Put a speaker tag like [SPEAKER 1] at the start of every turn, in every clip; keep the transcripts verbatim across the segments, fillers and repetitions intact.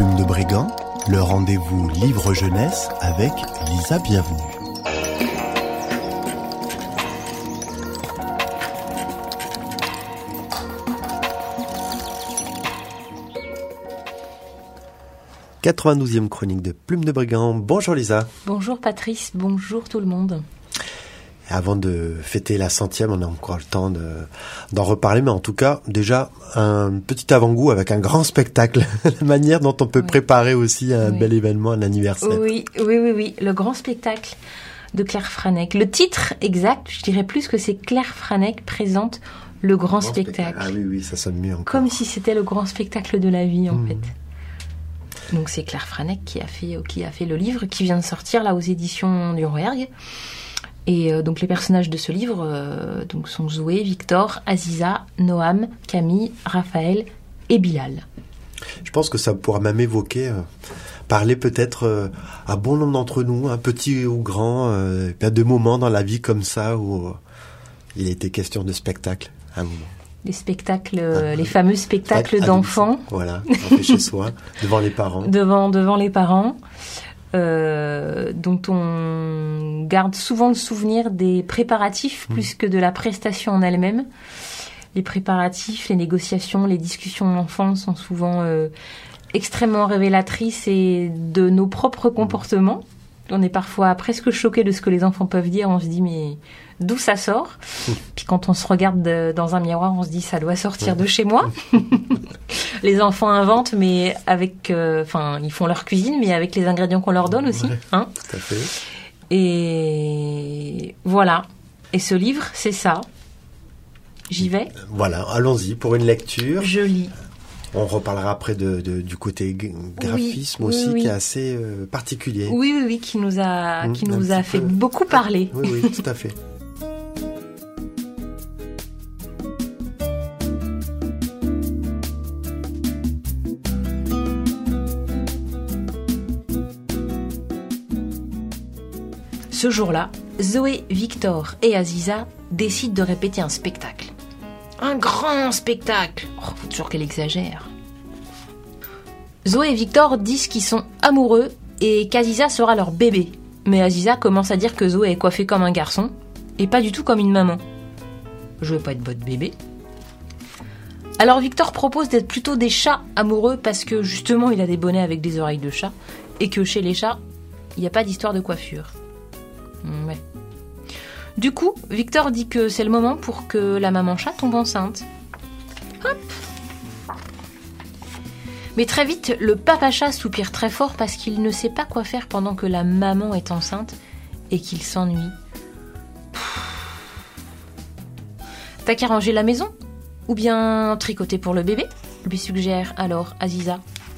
[SPEAKER 1] Plume de Brigand, le rendez-vous livre jeunesse avec Lisa Bienvenue. quatre-vingt-douzième chronique de Plume de Brigand. Bonjour Lisa.
[SPEAKER 2] Bonjour Patrice, bonjour tout le monde.
[SPEAKER 1] Avant de fêter la centième, on a encore le temps de, d'en reparler, mais en tout cas, déjà, un petit avant-goût avec un grand spectacle, la manière dont on peut oui. préparer aussi un oui. bel événement, un anniversaire.
[SPEAKER 2] Oui, oui, oui, oui, le grand spectacle de Claire Franec. Le titre exact, je dirais plus que c'est Claire Franec présente le grand, grand spectacle. spectacle.
[SPEAKER 1] Ah oui, oui, ça sonne mieux encore.
[SPEAKER 2] Comme si c'était le grand spectacle de la vie, en mmh. fait. Donc c'est Claire Franec qui a fait qui a fait le livre qui vient de sortir là aux éditions du Rouergue. Et euh, donc les personnages de ce livre euh, donc sont Zoé, Victor, Aziza, Noam, Camille, Raphaël et Bilal.
[SPEAKER 1] Je pense que ça pourra même évoquer euh, parler peut-être euh, à bon nombre d'entre nous, un petit ou grand, euh, il y a des moments dans la vie comme ça où euh, il était question de spectacle à un moment.
[SPEAKER 2] Les spectacles, ah, les fameux spectacles d'enfants.
[SPEAKER 1] Voilà, on fait chez soi, devant les parents.
[SPEAKER 2] Devant, devant les parents, euh, dont on garde souvent le souvenir des préparatifs mmh. plus que de la prestation en elle-même. Les préparatifs, les négociations, les discussions de l'enfant sont souvent euh, extrêmement révélatrices et de nos propres comportements. On est parfois presque choqué de ce que les enfants peuvent dire. On se dit, mais d'où ça sort ? Puis quand on se regarde de, dans un miroir, on se dit, ça doit sortir de chez moi. Les enfants inventent, mais avec... Enfin, euh, ils font leur cuisine, mais avec les ingrédients qu'on leur donne aussi.
[SPEAKER 1] Ouais,
[SPEAKER 2] hein
[SPEAKER 1] tout à fait.
[SPEAKER 2] Et voilà. Et ce livre, c'est ça. J'y vais.
[SPEAKER 1] Voilà, allons-y pour une lecture.
[SPEAKER 2] Je lis.
[SPEAKER 1] On reparlera après de, de, du côté graphisme oui, aussi, oui, oui. qui est assez euh, particulier.
[SPEAKER 2] Oui, oui, oui, qui nous a, mmh, qui nous a fait peu... beaucoup parler.
[SPEAKER 1] Oui, oui, tout à fait.
[SPEAKER 2] Ce jour-là, Zoé, Victor et Aziza décident de répéter un spectacle. Un grand spectacle. Oh, faut toujours qu'elle exagère. Zoé et Victor disent qu'ils sont amoureux et qu'Aziza sera leur bébé. Mais Aziza commence à dire que Zoé est coiffée comme un garçon et pas du tout comme une maman. Je veux pas être votre bébé. Alors Victor propose d'être plutôt des chats amoureux parce que justement il a des bonnets avec des oreilles de chat et que chez les chats, il n'y a pas d'histoire de coiffure. Ouais. Du coup, Victor dit que c'est le moment pour que la maman chat tombe enceinte. Hop. Mais très vite, le papa chat soupire très fort parce qu'il ne sait pas quoi faire pendant que la maman est enceinte et qu'il s'ennuie. T'as qu'à ranger la maison ? Ou bien tricoter pour le bébé ? Lui suggère alors Aziza.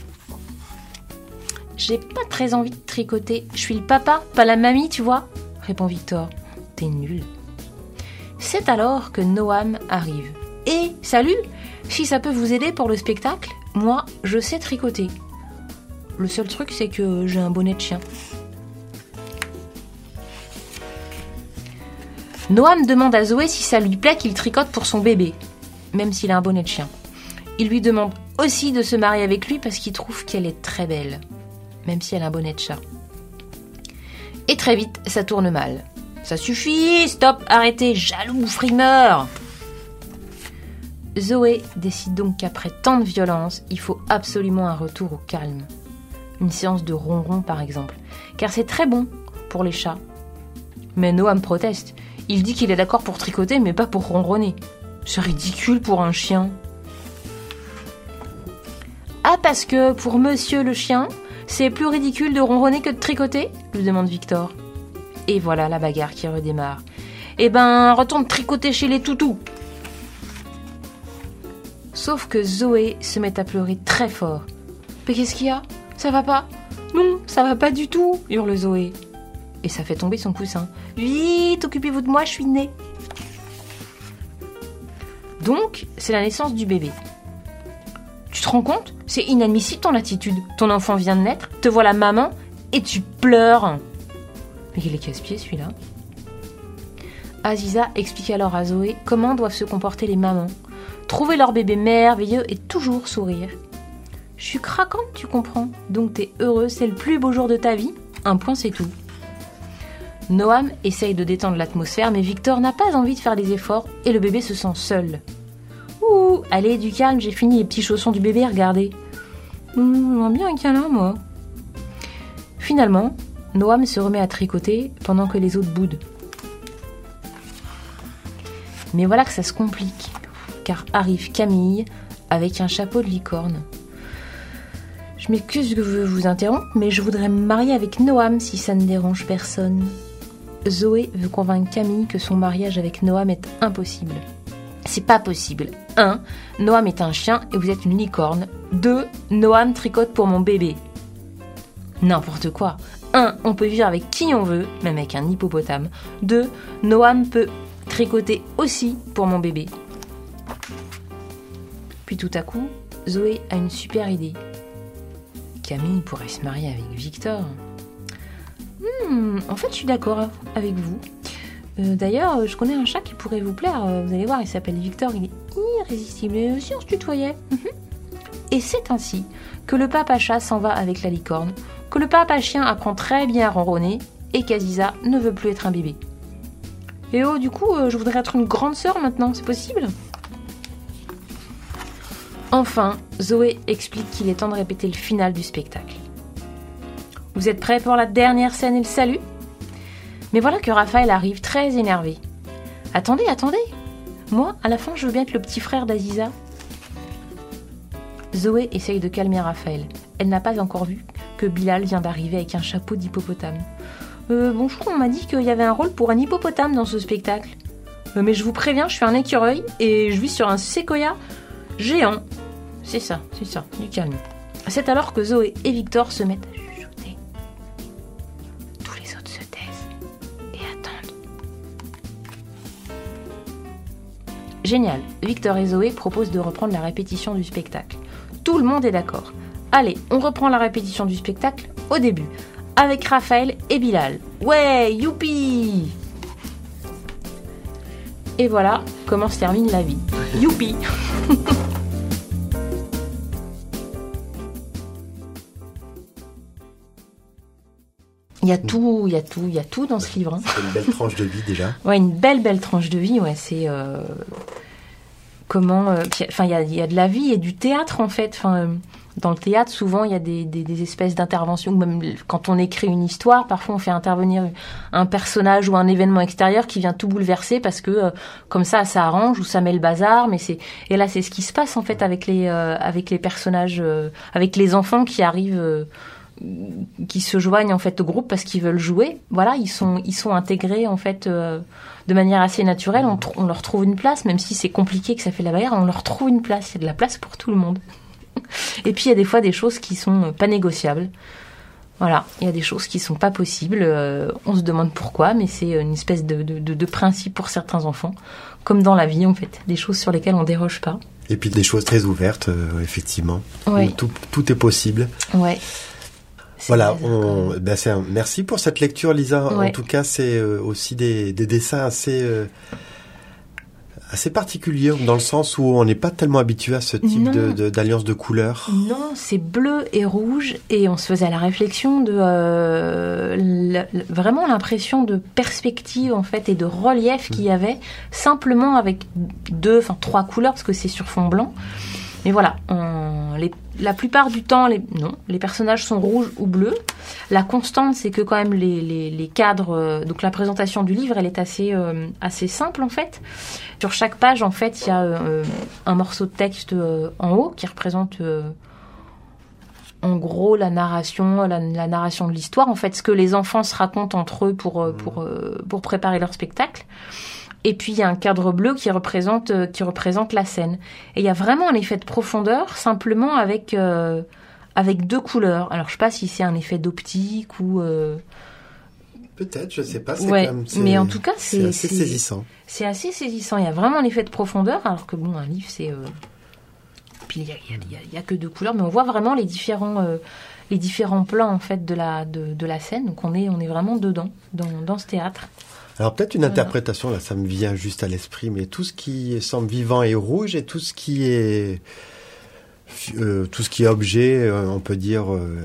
[SPEAKER 2] J'ai pas très envie de tricoter. Je suis le papa, pas la mamie, tu vois ? Répond Victor. T'es nul. C'est alors que Noam arrive. Et salut, si ça peut vous aider pour le spectacle, moi, je sais tricoter. Le seul truc, c'est que j'ai un bonnet de chien. Noam demande à Zoé si ça lui plaît qu'il tricote pour son bébé, même s'il a un bonnet de chien. Il lui demande aussi de se marier avec lui parce qu'il trouve qu'elle est très belle, même si elle a un bonnet de chat. Et très vite, ça tourne mal. Ça suffit, stop, arrêtez, jaloux, frimeur. Zoé décide donc qu'après tant de violence, il faut absolument un retour au calme. Une séance de ronron par exemple, car c'est très bon pour les chats. Mais Noam proteste. Il dit qu'il est d'accord pour tricoter, mais pas pour ronronner. C'est ridicule pour un chien. Ah, parce que pour monsieur le chien, c'est plus ridicule de ronronner que de tricoter ? Lui demande Victor. Et voilà la bagarre qui redémarre. Eh ben, retourne tricoter chez les toutous. Sauf que Zoé se met à pleurer très fort. Mais qu'est-ce qu'il y a ? Ça va pas ? Non, ça va pas du tout, hurle Zoé. Et ça fait tomber son coussin. Vite, occupez-vous de moi, je suis née. Donc, c'est la naissance du bébé. Tu te rends compte ? C'est inadmissible ton attitude. Ton enfant vient de naître, te voilà maman, et tu pleures. Mais il est casse-pied celui-là. Aziza explique alors à Zoé comment doivent se comporter les mamans. Trouver leur bébé merveilleux et toujours sourire. Je suis craquante, tu comprends. Donc t'es heureux, c'est le plus beau jour de ta vie. Un point, c'est tout. Noam essaye de détendre l'atmosphère, mais Victor n'a pas envie de faire des efforts et le bébé se sent seul. Ouh, allez, du calme, j'ai fini les petits chaussons du bébé, regardez. Mmh, j'aime bien un câlin, moi. Finalement, Noam se remet à tricoter pendant que les autres boudent. Mais voilà que ça se complique, car arrive Camille avec un chapeau de licorne. Je m'excuse de vous interrompre, mais je voudrais me marier avec Noam si ça ne dérange personne. Zoé veut convaincre Camille que son mariage avec Noam est impossible. C'est pas possible. un. Noam est un chien et vous êtes une licorne. deux. Noam tricote pour mon bébé. N'importe quoi. un. On peut vivre avec qui on veut, même avec un hippopotame. deux. Noam peut tricoter aussi pour mon bébé. Puis tout à coup, Zoé a une super idée. Camille pourrait se marier avec Victor. Hmm, en fait, je suis d'accord avec vous. Euh, d'ailleurs, je connais un chat qui pourrait vous plaire. Vous allez voir, il s'appelle Victor, il est irrésistible. Et si on se tutoyait. Et c'est ainsi que le papa chat s'en va avec la licorne, que le papa chien apprend très bien à ronronner et qu'Aziza ne veut plus être un bébé. Et oh, du coup, je voudrais être une grande sœur maintenant, c'est possible ? Enfin, Zoé explique qu'il est temps de répéter le final du spectacle. Vous êtes prêts pour la dernière scène et le salut ? Mais voilà que Raphaël arrive très énervé. Attendez, attendez ! Moi, à la fin, je veux bien être le petit frère d'Aziza. Zoé essaye de calmer Raphaël. Elle n'a pas encore vu que Bilal vient d'arriver avec un chapeau d'hippopotame. Euh, bonjour, on m'a dit qu'il y avait un rôle pour un hippopotame dans ce spectacle. Euh, mais je vous préviens, je suis un écureuil et je vis sur un séquoia géant. C'est ça, c'est ça, du calme. C'est alors que Zoé et Victor se mettent à chuchoter. Tous les autres se taisent et attendent. Génial, Victor et Zoé proposent de reprendre la répétition du spectacle. Tout le monde est d'accord. Allez, on reprend la répétition du spectacle au début, avec Raphaël et Bilal. Ouais, youpi! Et voilà comment se termine la vie. Youpi! Il y a tout, il y a tout, il y a tout dans ce livre. Hein.
[SPEAKER 1] C'est une belle tranche de vie déjà.
[SPEAKER 2] Ouais, une belle, belle tranche de vie. Ouais, c'est euh, comment. Enfin, euh, il y a, il y a de la vie et du théâtre en fait. Enfin, euh, dans le théâtre, souvent, il y a des, des, des espèces d'interventions. Même quand on écrit une histoire, parfois, on fait intervenir un personnage ou un événement extérieur qui vient tout bouleverser parce que euh, comme ça, ça arrange ou ça met le bazar. Mais c'est et là, c'est ce qui se passe en fait avec les euh, avec les personnages, euh, avec les enfants qui arrivent. Euh, qui se joignent en fait au groupe parce qu'ils veulent jouer. Voilà, ils sont ils sont intégrés en fait euh, de manière assez naturelle. On, on leur trouve une place, même si c'est compliqué que ça fait la barrière. On leur trouve une place. Il y a de la place pour tout le monde. Et puis il y a des fois des choses qui sont pas négociables. Voilà, il y a des choses qui sont pas possibles. Euh, on se demande pourquoi, mais c'est une espèce de, de, de, de principe pour certains enfants, comme dans la vie en fait, des choses sur lesquelles on déroge pas.
[SPEAKER 1] Et puis des choses très ouvertes, euh, effectivement.
[SPEAKER 2] Ouais.
[SPEAKER 1] Où tout, tout est possible.
[SPEAKER 2] Ouais.
[SPEAKER 1] C'est voilà, on, ben c'est un, merci pour cette lecture, Lisa.
[SPEAKER 2] Ouais.
[SPEAKER 1] En tout cas, c'est euh, aussi des, des dessins assez, euh, assez particuliers, dans le sens où on n'est pas tellement habitué à ce type de, de, d'alliance de couleurs.
[SPEAKER 2] Non, c'est bleu et rouge, et on se faisait la réflexion de euh, la, la, vraiment l'impression de perspective en fait et de relief qu'il y avait simplement avec deux, enfin trois couleurs parce que c'est sur fond blanc. Mais voilà, on, les, la plupart du temps, les, non, les personnages sont rouges ou bleus. La constante, c'est que quand même les, les, les cadres, euh, donc la présentation du livre, elle est assez, euh, assez simple en fait. Sur chaque page, en fait, il y a euh, un morceau de texte euh, en haut qui représente euh, en gros la narration, la, la narration de l'histoire, en fait, ce que les enfants se racontent entre eux pour, euh, pour, euh, pour préparer leur spectacle. Et puis il y a un cadre bleu qui représente euh, qui représente la scène. Et il y a vraiment un effet de profondeur simplement avec euh, avec deux couleurs. Alors je sais pas si c'est un effet d'optique ou euh...
[SPEAKER 1] peut-être, je sais pas. C'est
[SPEAKER 2] ouais,
[SPEAKER 1] comme, c'est,
[SPEAKER 2] mais en tout cas c'est,
[SPEAKER 1] c'est assez
[SPEAKER 2] c'est
[SPEAKER 1] saisissant.
[SPEAKER 2] C'est assez saisissant. Il y a vraiment un effet de profondeur, alors que bon, un livre c'est euh... puis il y a, il y, a, il y a que deux couleurs, mais on voit vraiment les différents euh, les différents plans en fait de la de, de la scène. Donc on est on est vraiment dedans dans dans ce théâtre.
[SPEAKER 1] Alors peut-être une voilà. interprétation, là ça me vient juste à l'esprit, mais tout ce qui semble vivant est rouge et tout ce qui est euh, tout ce qui est objet, euh, on peut dire euh,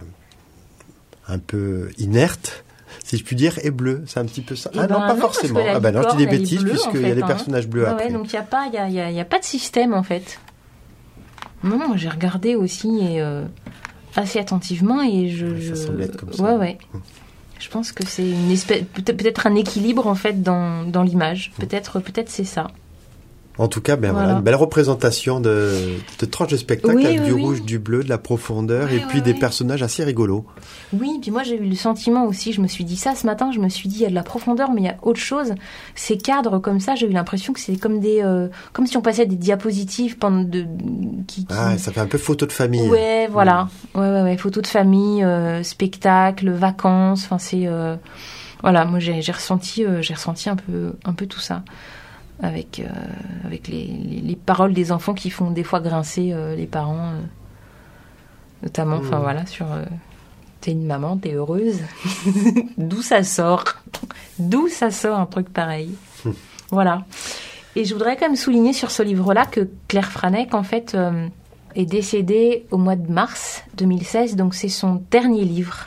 [SPEAKER 1] un peu inerte, si je puis dire, est bleu. C'est un petit peu ça.
[SPEAKER 2] Et
[SPEAKER 1] ah
[SPEAKER 2] ben
[SPEAKER 1] non, pas
[SPEAKER 2] non,
[SPEAKER 1] forcément.
[SPEAKER 2] parce que la
[SPEAKER 1] Ah ben non, je dis des
[SPEAKER 2] licorne, elle est
[SPEAKER 1] bêtises
[SPEAKER 2] bleue,
[SPEAKER 1] puisqu'il
[SPEAKER 2] en
[SPEAKER 1] y a
[SPEAKER 2] fait,
[SPEAKER 1] des
[SPEAKER 2] hein.
[SPEAKER 1] personnages bleus
[SPEAKER 2] Ouais,
[SPEAKER 1] après.
[SPEAKER 2] ouais, donc il n'y a pas, il y a, y a, y a pas de système en fait. Non, moi j'ai regardé aussi et euh, assez attentivement et je.
[SPEAKER 1] Ouais, ça
[SPEAKER 2] je...
[SPEAKER 1] semble être comme ça.
[SPEAKER 2] Ouais, ouais. Je pense que c'est une espèce, peut-être, peut-être un équilibre en fait dans, dans l'image. Peut-être, peut-être c'est ça.
[SPEAKER 1] En tout cas, ben voilà.
[SPEAKER 2] Voilà.
[SPEAKER 1] Une belle représentation de, de tranches de spectacle
[SPEAKER 2] Oui,
[SPEAKER 1] avec
[SPEAKER 2] oui,
[SPEAKER 1] du
[SPEAKER 2] oui.
[SPEAKER 1] rouge, du bleu, de la profondeur
[SPEAKER 2] Ouais,
[SPEAKER 1] et puis
[SPEAKER 2] ouais,
[SPEAKER 1] des
[SPEAKER 2] ouais.
[SPEAKER 1] personnages assez rigolos.
[SPEAKER 2] Oui, puis moi j'ai eu le sentiment aussi, je me suis dit ça ce matin, je me suis dit il y a de la profondeur mais il y a autre chose. Ces cadres comme ça, j'ai eu l'impression que c'est comme des, euh, comme si on passait des diapositives pendant de, qui, qui...
[SPEAKER 1] Ah, ça fait un peu photo de famille.
[SPEAKER 2] Ouais, voilà. Ouais, ouais, ouais. Photos de famille, euh, spectacles, vacances. Enfin, c'est euh, voilà. Moi, j'ai, j'ai ressenti, euh, j'ai ressenti un peu, un peu tout ça avec euh, avec les, les, les paroles des enfants qui font des fois grincer euh, les parents, euh, notamment. Enfin,
[SPEAKER 1] Mmh.
[SPEAKER 2] voilà, sur. Euh, t'es une maman, t'es heureuse. D'où ça sort D'où ça sort un truc pareil
[SPEAKER 1] Mmh.
[SPEAKER 2] Voilà. Et je voudrais quand même souligner sur ce livre-là que Claire Franek, en fait. Euh, est décédée au mois de mars deux mille seize, donc c'est son dernier livre.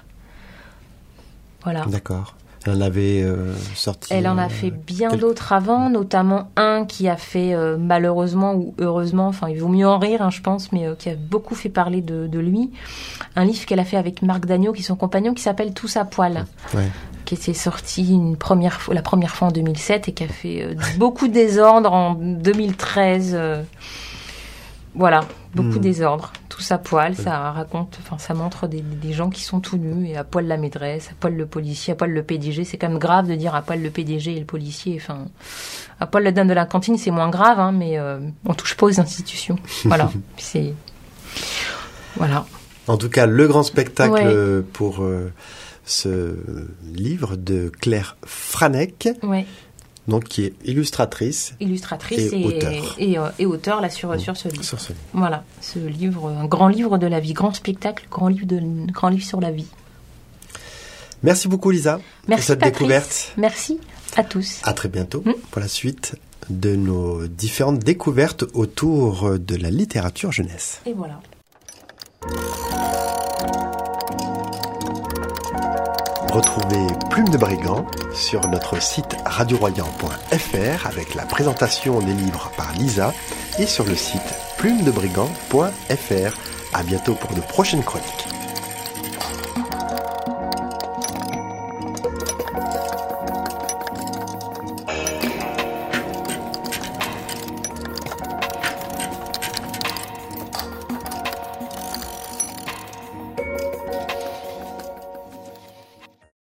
[SPEAKER 2] Voilà.
[SPEAKER 1] D'accord. Elle en avait euh, sorti.
[SPEAKER 2] Elle en a
[SPEAKER 1] euh,
[SPEAKER 2] fait bien
[SPEAKER 1] quelques-
[SPEAKER 2] d'autres avant, notamment un qui a fait euh, malheureusement ou heureusement, enfin il vaut mieux en rire, hein, je pense, mais euh, qui a beaucoup fait parler de, de lui. Un livre qu'elle a fait avec Marc Dagneau, qui est son compagnon, qui s'appelle Tous à poil.
[SPEAKER 1] Ouais.
[SPEAKER 2] Qui s'est sorti une première fois, la première fois en deux mille sept et qui a fait euh, beaucoup de désordre en deux mille treize. euh, Voilà, beaucoup
[SPEAKER 1] Mm.
[SPEAKER 2] de désordre, tous à poil, ça raconte, enfin ça montre des, des gens qui sont tout nus et à poil la maîtresse, à poil le policier, à poil le P D G. C'est quand même grave de dire à poil le P D G et le policier. Enfin, à poil la dame de la cantine, c'est moins grave, hein, mais euh, on touche pas aux institutions. Voilà, c'est voilà.
[SPEAKER 1] En tout cas, le grand spectacle
[SPEAKER 2] Ouais.
[SPEAKER 1] euh, pour euh, ce livre de Claire Franek,
[SPEAKER 2] Ouais,
[SPEAKER 1] donc qui est illustratrice
[SPEAKER 2] illustratrice
[SPEAKER 1] Et
[SPEAKER 2] et,
[SPEAKER 1] auteur.
[SPEAKER 2] et, euh, et auteur là sur sur ce livre.
[SPEAKER 1] sur ce livre.
[SPEAKER 2] Voilà, ce livre, un grand livre de la vie, grand spectacle, grand livre de grand livre sur la vie.
[SPEAKER 1] Merci beaucoup Lisa
[SPEAKER 2] Merci
[SPEAKER 1] pour cette
[SPEAKER 2] Patrice.
[SPEAKER 1] découverte.
[SPEAKER 2] Merci à tous.
[SPEAKER 1] À très bientôt
[SPEAKER 2] Mm.
[SPEAKER 1] pour la suite de nos différentes découvertes autour de la littérature jeunesse.
[SPEAKER 2] Et voilà.
[SPEAKER 1] Retrouvez Plume de Brigand sur notre site radio royan point f r avec la présentation des livres par Lisa et sur le site plume de brigand point f r. À bientôt pour de prochaines chroniques.